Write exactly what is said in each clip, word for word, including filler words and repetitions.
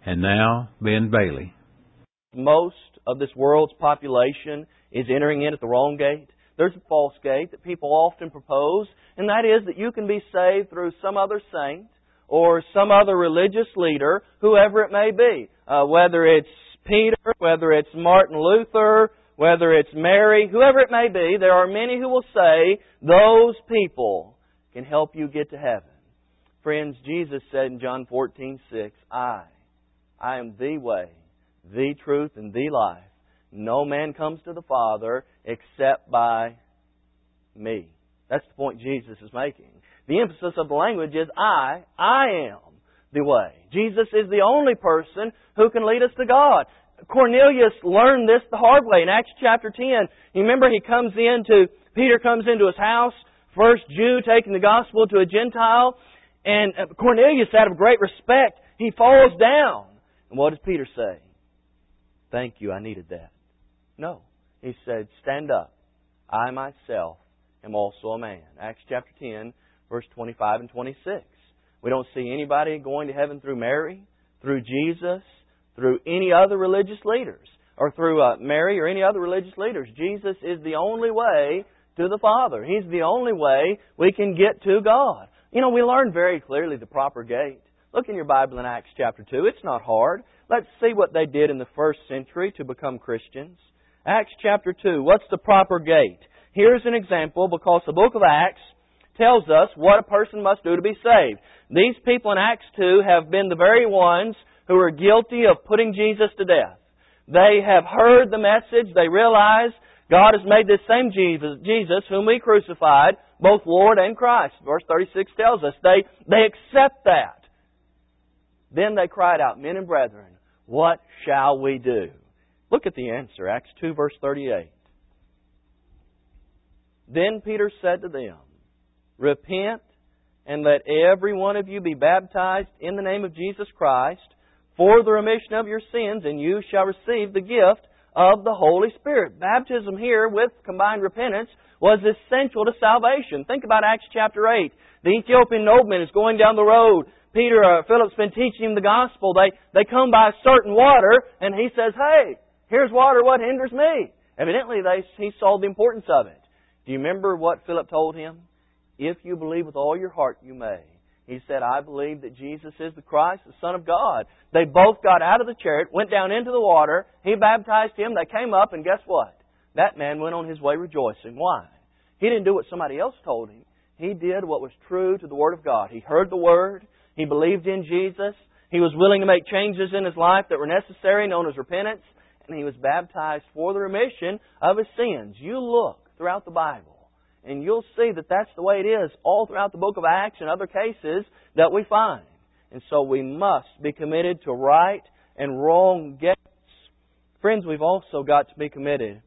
And now, Ben Bailey. Most of this world's population is entering in at the wrong gate. There's a false gate that people often propose, and that is that you can be saved through some other saint or some other religious leader, whoever it may be. Uh, whether it's Peter, whether it's Martin Luther, whether it's Mary, whoever it may be, there are many who will say those people can help you get to heaven. Friends, Jesus said in John fourteen six, I, I am the way, the truth, and the life. No man comes to the Father except by me. That's the point Jesus is making. The emphasis of the language is I, I am the way. Jesus is the only person who can lead us to God. Cornelius learned this the hard way in Acts chapter ten. You remember he comes into, Peter comes into his house, first Jew taking the gospel to a Gentile, and Cornelius, out of great respect, he falls down. And what does Peter say? Thank you, I needed that. No. He said, stand up. I myself am also a man. Acts chapter ten, verse twenty-five and twenty-six. We don't see anybody going to heaven through Mary, through Jesus, through any other religious leaders, or through uh, Mary or any other religious leaders. Jesus is the only way to the Father. He's the only way we can get to God. You know, we learn very clearly the proper gate. Look in your Bible in Acts chapter two. It's not hard. Let's see what they did in the first century to become Christians. Acts chapter two. What's the proper gate? Here's an example, because the book of Acts tells us what a person must do to be saved. These people in Acts two have been the very ones who are guilty of putting Jesus to death. They have heard the message. They realize God has made this same Jesus, Jesus whom we crucified, both Lord and Christ. Verse thirty-six tells us they, they accept that. Then they cried out, men and brethren, what shall we do? Look at the answer, Acts two, verse thirty-eight. Then Peter said to them, repent, and let every one of you be baptized in the name of Jesus Christ for the remission of your sins, and you shall receive the gift of the Holy Spirit. Baptism here with combined repentance was essential to salvation. Think about Acts chapter eight. The Ethiopian nobleman is going down the road. Peter, uh, Philip's been teaching him the gospel. They, they come by a certain water, and he says, hey, here's water, what hinders me? Evidently, they, he saw the importance of it. Do you remember what Philip told him? If you believe with all your heart, you may. He said, I believe that Jesus is the Christ, the Son of God. They both got out of the chariot, went down into the water. He baptized him. They came up, and guess what? That man went on his way rejoicing. Why? He didn't do what somebody else told him. He did what was true to the Word of God. He heard the Word. He believed in Jesus. He was willing to make changes in his life that were necessary, known as repentance. And he was baptized for the remission of his sins. You look throughout the Bible, and you'll see that that's the way it is all throughout the book of Acts and other cases that we find. And so we must be committed to right and wrong gates. Friends, we've also got to be committed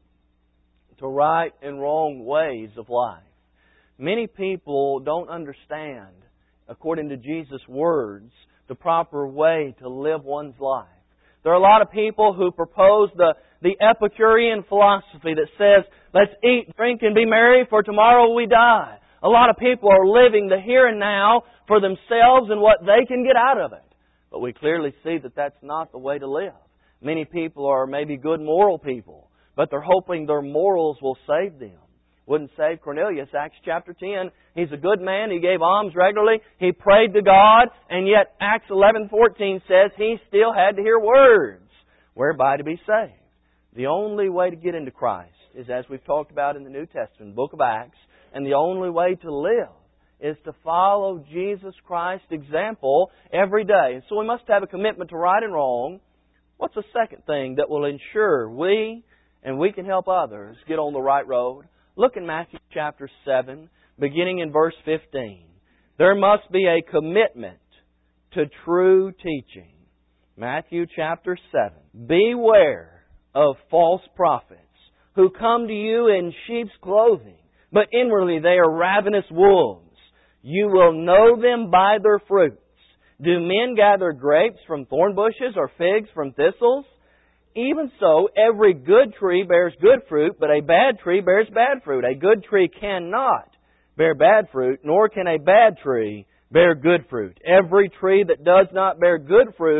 to right and wrong ways of life. Many people don't understand, according to Jesus' words, the proper way to live one's life. There are a lot of people who propose the, the Epicurean philosophy that says, let's eat, drink, and be merry, for tomorrow we die. A lot of people are living the here and now for themselves and what they can get out of it. But we clearly see that that's not the way to live. Many people are maybe good moral people, but they're hoping their morals will save them. Wouldn't save Cornelius. Acts chapter ten, he's a good man. He gave alms regularly. He prayed to God. And yet Acts eleven fourteen says he still had to hear words whereby to be saved. The only way to get into Christ is, as we've talked about in the New Testament, book of Acts, and the only way to live is to follow Jesus Christ's example every day. And so we must have a commitment to right and wrong. What's the second thing that will ensure we and we can help others get on the right road? Look in Matthew chapter seven, beginning in verse fifteen. There must be a commitment to true teaching. Matthew chapter seven. Beware of false prophets who come to you in sheep's clothing, but inwardly they are ravenous wolves. You will know them by their fruits. Do men gather grapes from thorn bushes or figs from thistles? Even so, every good tree bears good fruit, but a bad tree bears bad fruit. A good tree cannot bear bad fruit, nor can a bad tree bear good fruit. Every tree that does not bear good fruit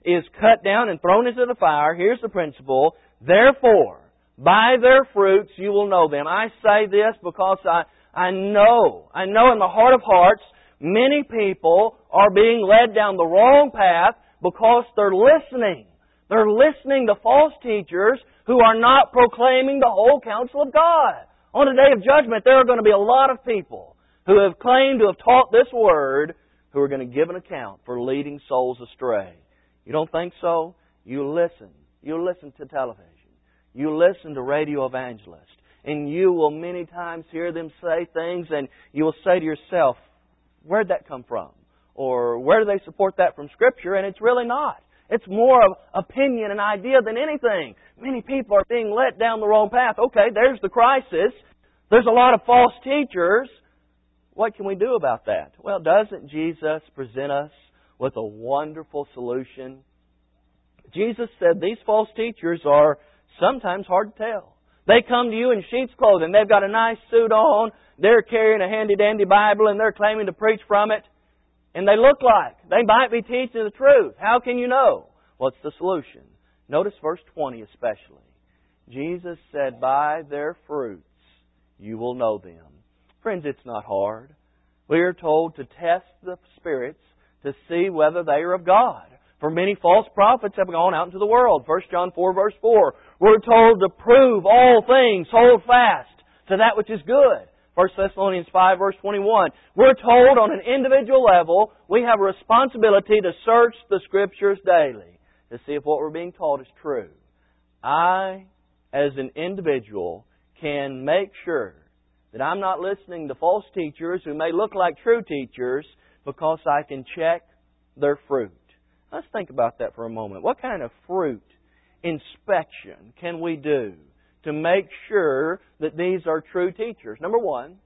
is cut down and thrown into the fire. Here's the principle. Therefore, by their fruits you will know them. I say this because I, I know, I know in the heart of hearts, many people are being led down the wrong path because they're listening. They're listening to false teachers who are not proclaiming the whole counsel of God. On the day of judgment, there are going to be a lot of people who have claimed to have taught this Word who are going to give an account for leading souls astray. You don't think so? You listen. You listen to television. You listen to radio evangelists. And you will many times hear them say things and you will say to yourself, where'd that come from? Or where do they support that from Scripture? And it's really not. It's more of opinion and idea than anything. Many people are being led down the wrong path. Okay, there's the crisis. There's a lot of false teachers. What can we do about that? Well, doesn't Jesus present us with a wonderful solution? Jesus said these false teachers are sometimes hard to tell. They come to you in sheep's clothing. They've got a nice suit on. They're carrying a handy-dandy Bible and they're claiming to preach from it. And they look like they might be teaching the truth. How can you know? What's the solution? Notice verse twenty especially. Jesus said, by their fruits you will know them. Friends, it's not hard. We are told to test the spirits to see whether they are of God. For many false prophets have gone out into the world. First John four verse four. We're told to prove all things, hold fast to that which is good. First Thessalonians five verse twenty-one. We're told on an individual level we have a responsibility to search the Scriptures daily to see if what we're being taught is true. I, as an individual, can make sure that I'm not listening to false teachers who may look like true teachers because I can check their fruit. Let's think about that for a moment. What kind of fruit inspection can we do to make sure that these are true teachers? Number one,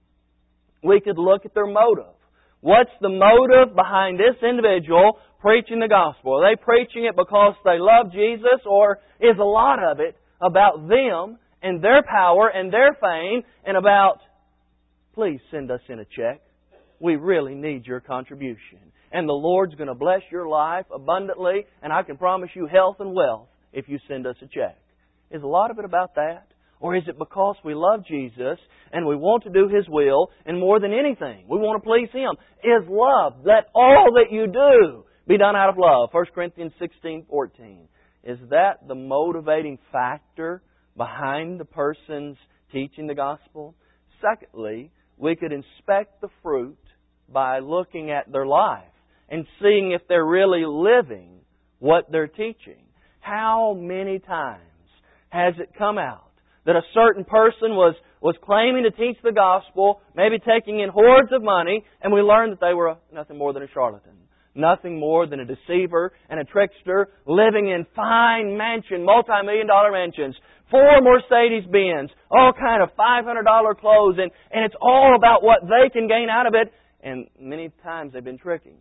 we could look at their motive. What's the motive behind this individual preaching the gospel? Are they preaching it because they love Jesus, or is a lot of it about them and their power and their fame and about, please send us in a check. We really need your contribution. And the Lord's going to bless your life abundantly, and I can promise you health and wealth if you send us a check. Is a lot of it about that? Or is it because we love Jesus and we want to do His will, and more than anything, we want to please Him? Is love. Let all that you do be done out of love. First Corinthians sixteen fourteen. Is that the motivating factor behind the person's teaching the gospel? Secondly, we could inspect the fruit by looking at their life and seeing if they're really living what they're teaching. How many times has it come out that a certain person was, was claiming to teach the gospel, maybe taking in hordes of money, and we learned that they were nothing more than a charlatan, nothing more than a deceiver and a trickster, living in fine mansion, multi-million dollar mansions, four Mercedes-Benz, all kind of five hundred dollar clothes, and, and it's all about what they can gain out of it. And many times they've been tricking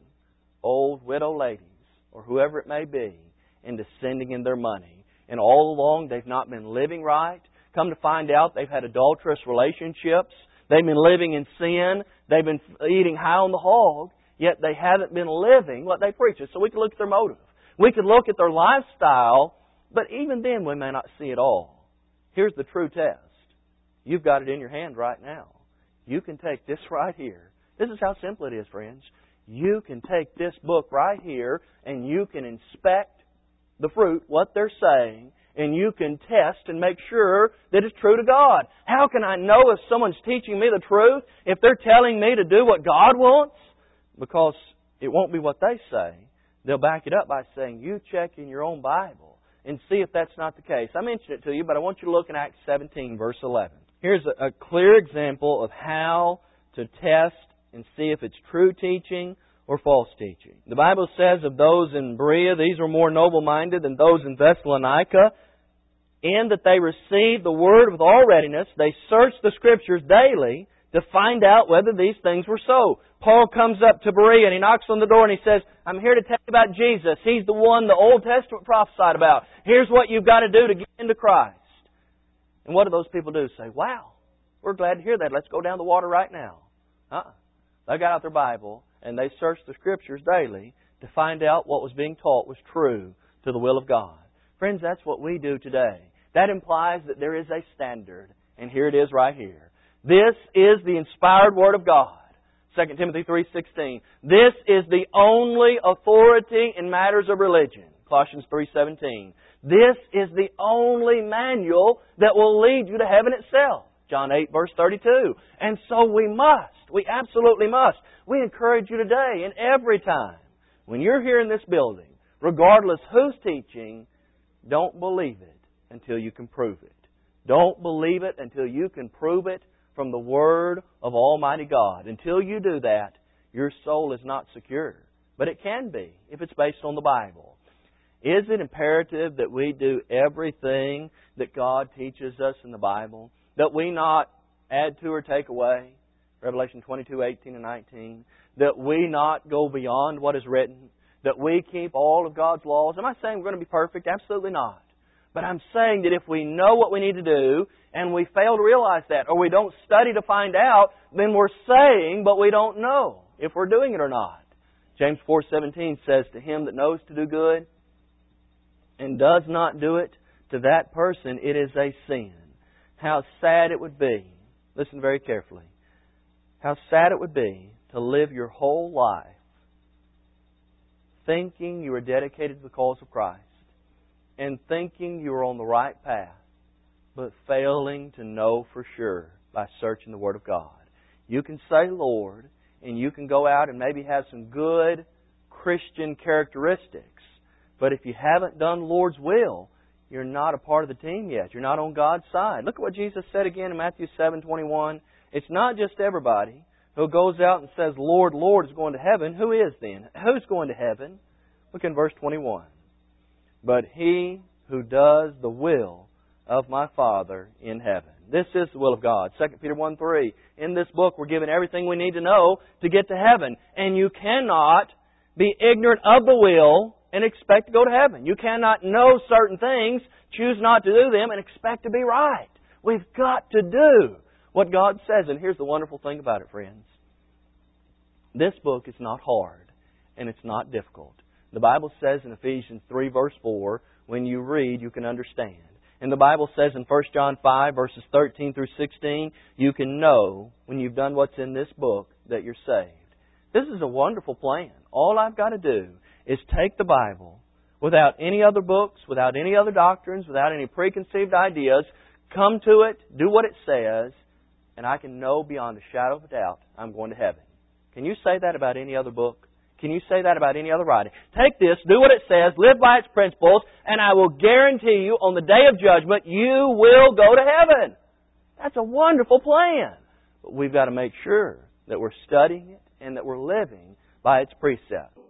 old widow ladies, or whoever it may be, into sending in their money. And all along they've not been living right. Come to find out they've had adulterous relationships. They've been living in sin. They've been eating high on the hog. Yet they haven't been living what they preach. So we can look at their motive. We can look at their lifestyle. But even then we may not see it all. Here's the true test. You've got it in your hand right now. You can take this right here. This is how simple it is, friends. You can take this book right here and you can inspect the fruit, what they're saying, and you can test and make sure that it's true to God. How can I know if someone's teaching me the truth, if they're telling me to do what God wants? Because it won't be what they say. They'll back it up by saying, you check in your own Bible and see if that's not the case. I mentioned it to you, but I want you to look in Acts seventeen, verse eleven. Here's a, a clear example of how to test and see if it's true teaching or false teaching. The Bible says of those in Berea, these were more noble-minded than those in Thessalonica, in that they received the Word with all readiness. They searched the Scriptures daily to find out whether these things were so. Paul comes up to Berea and he knocks on the door and he says, I'm here to tell you about Jesus. He's the one the Old Testament prophesied about. Here's what you've got to do to get into Christ. And what do those people do? Say, wow, we're glad to hear that. Let's go down the water right now. Uh-uh. They got out their Bible and they searched the Scriptures daily to find out what was being taught was true to the will of God. Friends, that's what we do today. That implies that there is a standard. And here it is right here. This is the inspired Word of God. Second Timothy three sixteen. This is the only authority in matters of religion. Colossians three seventeen. This is the only manual that will lead you to heaven itself. John eight verse thirty-two. And so we must. We absolutely must. We encourage you today and every time when you're here in this building, regardless who's teaching, don't believe it until you can prove it. Don't believe it until you can prove it from the Word of Almighty God. Until you do that, your soul is not secure. But it can be if it's based on the Bible. Is it imperative that we do everything that God teaches us in the Bible? That we not add to or take away? Revelation twenty-two, eighteen and nineteen. That we not go beyond what is written? That we keep all of God's laws? Am I saying we're going to be perfect? Absolutely not. But I'm saying that if we know what we need to do and we fail to realize that, or we don't study to find out, then we're saying but we don't know if we're doing it or not. James four seventeen says, to him that knows to do good and does not do it, to that person it is a sin. How sad it would be, listen very carefully, how sad it would be to live your whole life thinking you are dedicated to the cause of Christ and thinking you are on the right path, but failing to know for sure by searching the Word of God. You can say Lord, and you can go out and maybe have some good Christian characteristics, but if you haven't done the Lord's will, you're not a part of the team yet. You're not on God's side. Look at what Jesus said again in Matthew seven twenty-one. It's not just everybody who goes out and says, Lord, Lord, is going to heaven. Who is then? Who's going to heaven? Look in verse twenty-one. But he who does the will of my Father in heaven. This is the will of God. Second Peter one three. In this book we're given everything we need to know to get to heaven. And you cannot be ignorant of the will and expect to go to heaven. You cannot know certain things, choose not to do them, and expect to be right. We've got to do what God says. And here's the wonderful thing about it, friends. This book is not hard and it's not difficult. The Bible says in Ephesians three verse four, when you read, you can understand. And the Bible says in First John five verses thirteen through sixteen, you can know when you've done what's in this book that you're saved. This is a wonderful plan. All I've got to do is take the Bible without any other books, without any other doctrines, without any preconceived ideas, come to it, do what it says, and I can know beyond a shadow of a doubt I'm going to heaven. Can you say that about any other book? Can you say that about any other writing? Take this, do what it says, live by its principles, and I will guarantee you on the day of judgment you will go to heaven. That's a wonderful plan. But we've got to make sure that we're studying it and that we're living by its precepts.